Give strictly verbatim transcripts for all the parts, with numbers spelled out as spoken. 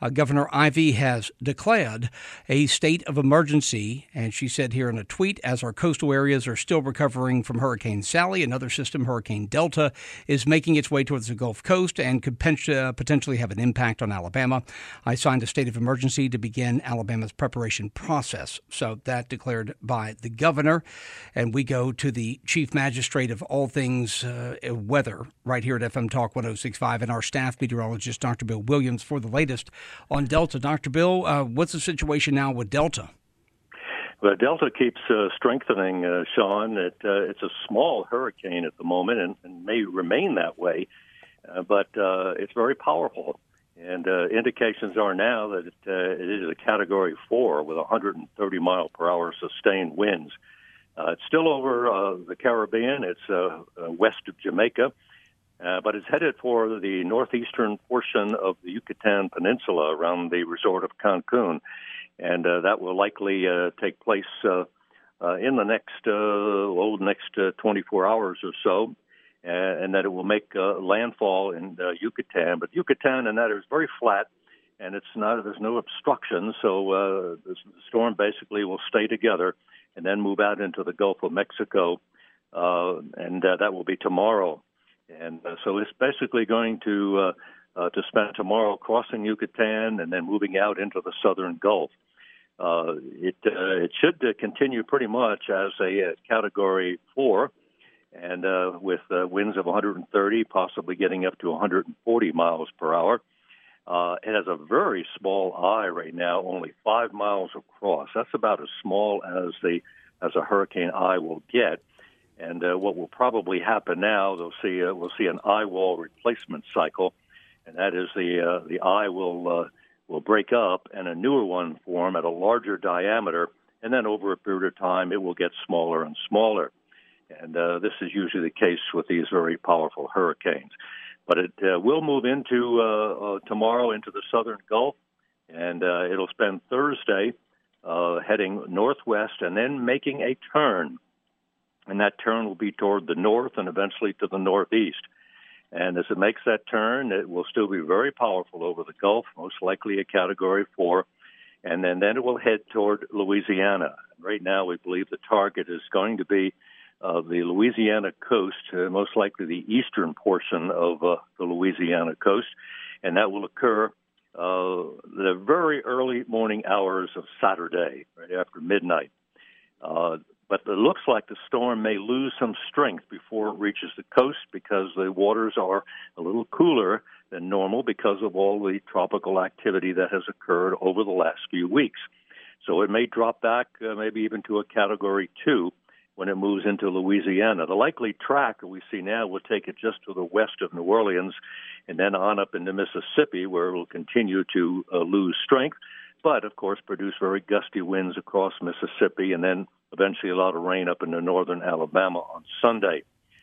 Uh, Governor Ivey has declared a state of emergency, and she said here in a tweet, as our coastal areas are still recovering from Hurricane Sally, another system, Hurricane Delta, is making its way towards the Gulf Coast and could pen- uh, potentially have an impact on Alabama. I signed a state of emergency to begin Alabama's preparation process. So that declared by the governor. And we go to the chief magistrate of all things uh, weather right here at F M Talk one oh six point five and our staff meteorologist, Doctor Bill Williams, for the latest on Delta. Doctor Bill, uh, what's the situation now with Delta? Well, Delta keeps uh, strengthening, uh, Sean. It, uh, it's a small hurricane at the moment and, and may remain that way, uh, but uh, it's very powerful. And uh, indications are now that it, uh, it is a Category four with one hundred thirty mile per hour sustained winds. Uh, it's still over uh, the Caribbean. It's uh, uh, west of Jamaica, uh, but it's headed for the northeastern portion of the Yucatan Peninsula around the resort of Cancun. And uh, that will likely uh, take place uh, uh, in the next, uh, oh, next uh, twenty-four hours or so. And that it will make uh, landfall in uh, Yucatan. But Yucatan and that is very flat, and it's not. There's no obstruction, so uh, the storm basically will stay together and then move out into the Gulf of Mexico, uh, and uh, that will be tomorrow. And uh, so it's basically going to uh, uh, to spend tomorrow crossing Yucatan and then moving out into the southern Gulf. Uh, it uh, it should uh, continue pretty much as a, a Category four. And uh, with uh, winds of one hundred thirty, possibly getting up to one hundred forty miles per hour. Uh, it has a very small eye right now, only five miles across. That's about as small as the as a hurricane eye will get. And uh, what will probably happen now, they'll see uh, we'll see an eye wall replacement cycle, and that is the uh, the eye will uh, will break up and a newer one form at a larger diameter, and then over a period of time it will get smaller and smaller. And uh, this is usually the case with these very powerful hurricanes. But it uh, will move into uh, uh, tomorrow into the southern Gulf, and uh, it'll spend Thursday uh, heading northwest and then making a turn. And that turn will be toward the north and eventually to the northeast. And as it makes that turn, it will still be very powerful over the Gulf, most likely a Category four. And then, then it will head toward Louisiana. Right now, we believe the target is going to be of the Louisiana coast, uh, most likely the eastern portion of uh, the Louisiana coast, and that will occur uh, the very early morning hours of Saturday, right after midnight. Uh, but it looks like the storm may lose some strength before it reaches the coast because the waters are a little cooler than normal because of all the tropical activity that has occurred over the last few weeks. So it may drop back uh, maybe even to a Category two when it moves into Louisiana. The likely track that we see now will take it just to the west of New Orleans and then on up into Mississippi, where it will continue to uh, lose strength, but, of course, produce very gusty winds across Mississippi and then eventually a lot of rain up into northern Alabama on Sunday.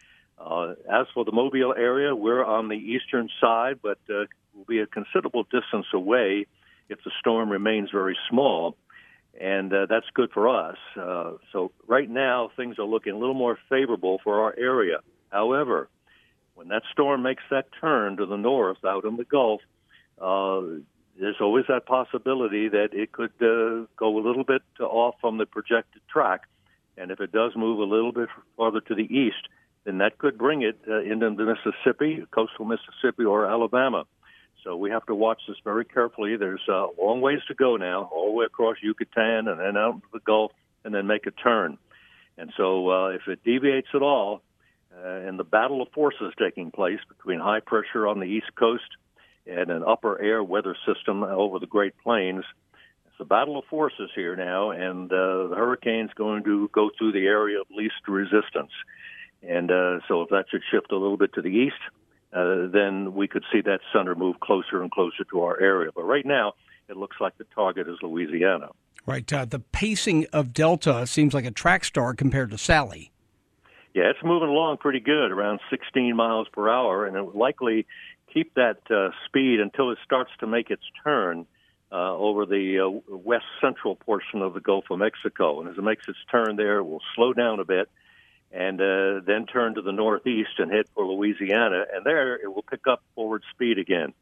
Uh, as for the Mobile area, we're on the eastern side, but uh, we'll be a considerable distance away if the storm remains very small. And uh, that's good for us. Uh, so right now, things are looking a little more favorable for our area. However, when that storm makes that turn to the north out in the Gulf, uh, there's always that possibility that it could uh, go a little bit off from the projected track. And if it does move a little bit farther to the east, then that could bring it uh, into the Mississippi, coastal Mississippi, or Alabama. So we have to watch this very carefully. There's a long ways to go now, all the way across Yucatan and then out into the Gulf and then make a turn. And so uh, if it deviates at all, uh, and the battle of forces taking place between high pressure on the East Coast and an upper air weather system over the Great Plains, it's a battle of forces here now, and uh, the hurricane's going to go through the area of least resistance. And uh, so if that should shift a little bit to the east, Uh, then we could see that center move closer and closer to our area. But right now, it looks like the target is Louisiana. Right. Uh, the pacing of Delta seems like a track star compared to Sally. Yeah, it's moving along pretty good, around sixteen miles per hour, and it will likely keep that uh, speed until it starts to make its turn uh, over the uh, west central portion of the Gulf of Mexico. And as it makes its turn there, it will slow down a bit and uh, then turn to the northeast and head for Louisiana. And there it will pick up forward speed again.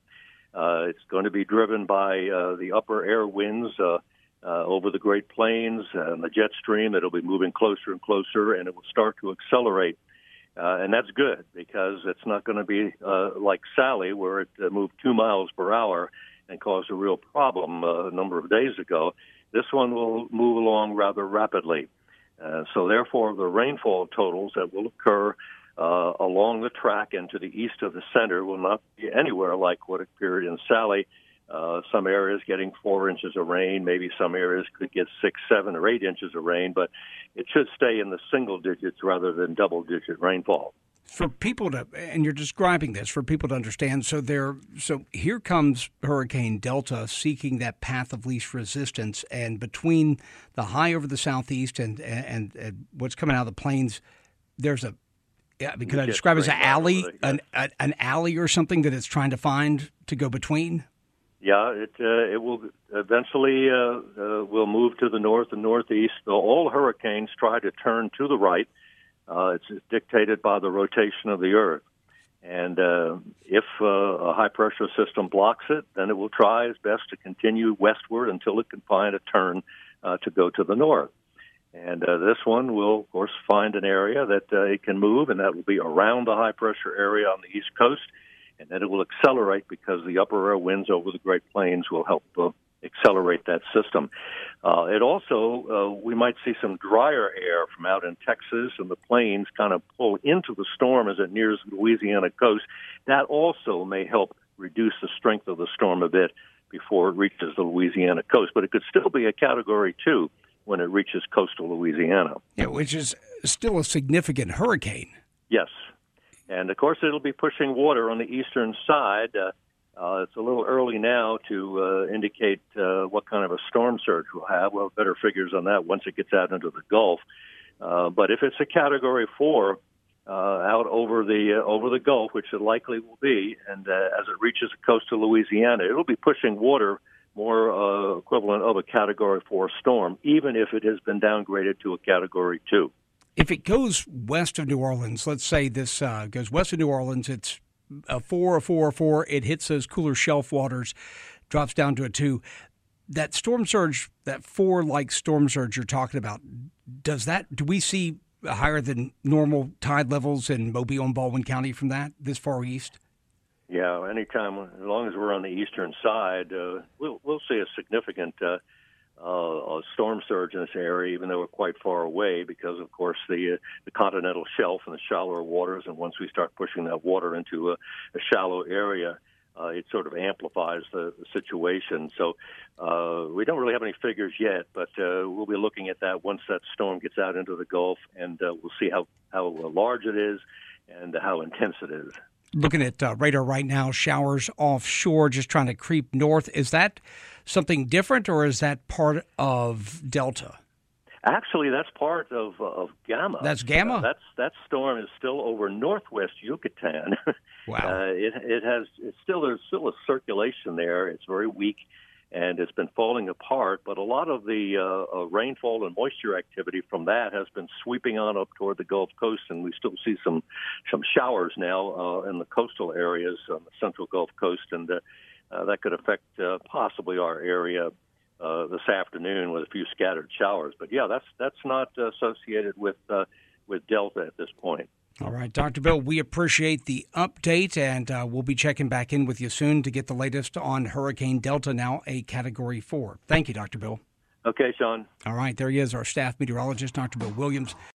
Uh, it's going to be driven by uh, the upper air winds uh, uh, over the Great Plains and the jet stream. It'll be moving closer and closer, and it will start to accelerate. Uh, and that's good because it's not going to be uh, like Sally, where it uh, moved two miles per hour and caused a real problem uh, a number of days ago. This one will move along rather rapidly. Uh, so therefore, the rainfall totals that will occur uh, along the track and to the east of the center will not be anywhere like what appeared in Sally. Uh, some areas getting four inches of rain, maybe some areas could get six, seven, or eight inches of rain, but it should stay in the single digits rather than double-digit rainfall. For people to, and you're describing this for people to understand, so there, so here comes Hurricane Delta seeking that path of least resistance, and between the high over the southeast and and, and what's coming out of the plains, there's a, yeah, I mean, could I describe it as an alley, an, an alley or something that it's trying to find to go between? Yeah, it uh, it will eventually uh, uh, will move to the north and northeast. All hurricanes try to turn to the right. Uh, it's dictated by the rotation of the Earth. And uh, if uh, a high-pressure system blocks it, then it will try its best to continue westward until it can find a turn uh, to go to the north. And uh, this one will, of course, find an area that uh, it can move, and that will be around the high-pressure area on the East Coast. And then it will accelerate because the upper air winds over the Great Plains will help uh, accelerate that system. Uh, it also, uh, we might see some drier air from out in Texas and the plains kind of pull into the storm as it nears the Louisiana coast. That also may help reduce the strength of the storm a bit before it reaches the Louisiana coast. But it could still be a Category two when it reaches coastal Louisiana. Yeah, which is still a significant hurricane. Yes. And, of course, it'll be pushing water on the eastern side. Uh, uh, it's a little early now to uh, indicate uh, what kind of a storm surge we'll have. We'll have better figures on that once it gets out into the Gulf. Uh, but if it's a Category four uh, out over the uh, over the Gulf, which it likely will be, and uh, as it reaches coastal Louisiana, it'll be pushing water more uh, equivalent of a Category four storm, even if it has been downgraded to a Category two. If it goes west of New Orleans, let's say this uh, goes west of New Orleans, it's a four, a four, a four, it hits those cooler shelf waters, drops down to a two. That storm surge, that four-like storm surge you're talking about, does that, do we see higher than normal tide levels in Mobile and Baldwin County from that, this far east? Yeah, anytime, as long as we're on the eastern side, uh, we'll we'll see a significant uh, uh, a storm surge in this area, even though we're quite far away, because of course the uh, the continental shelf and the shallower waters, and once we start pushing that water into a, a shallow area, uh, it sort of amplifies the, the situation. So uh, we don't really have any figures yet, but uh, we'll be looking at that once that storm gets out into the Gulf, and uh, we'll see how how large it is and how intense it is. Looking at uh, radar right now, showers offshore, just trying to creep north. Is that something different, or is that part of Delta? Actually, that's part of uh, of Gamma. That's Gamma? Uh, that's that storm is still over northwest Yucatan. Wow. uh, it it has it's still there's still a circulation there. It's very weak, and it's been falling apart. But a lot of the uh, uh, rainfall and moisture activity from that has been sweeping on up toward the Gulf Coast, and we still see some some showers now uh, in the coastal areas on the central Gulf Coast, and uh, uh, that could affect uh, possibly our area uh, this afternoon with a few scattered showers. But yeah, that's that's not uh, associated with uh, with Delta at this point. All right, Doctor Bill, we appreciate the update, and uh, we'll be checking back in with you soon to get the latest on Hurricane Delta, now a Category four. Thank you, Doctor Bill. Okay, Sean. All right, there he is, our staff meteorologist, Doctor Bill Williams.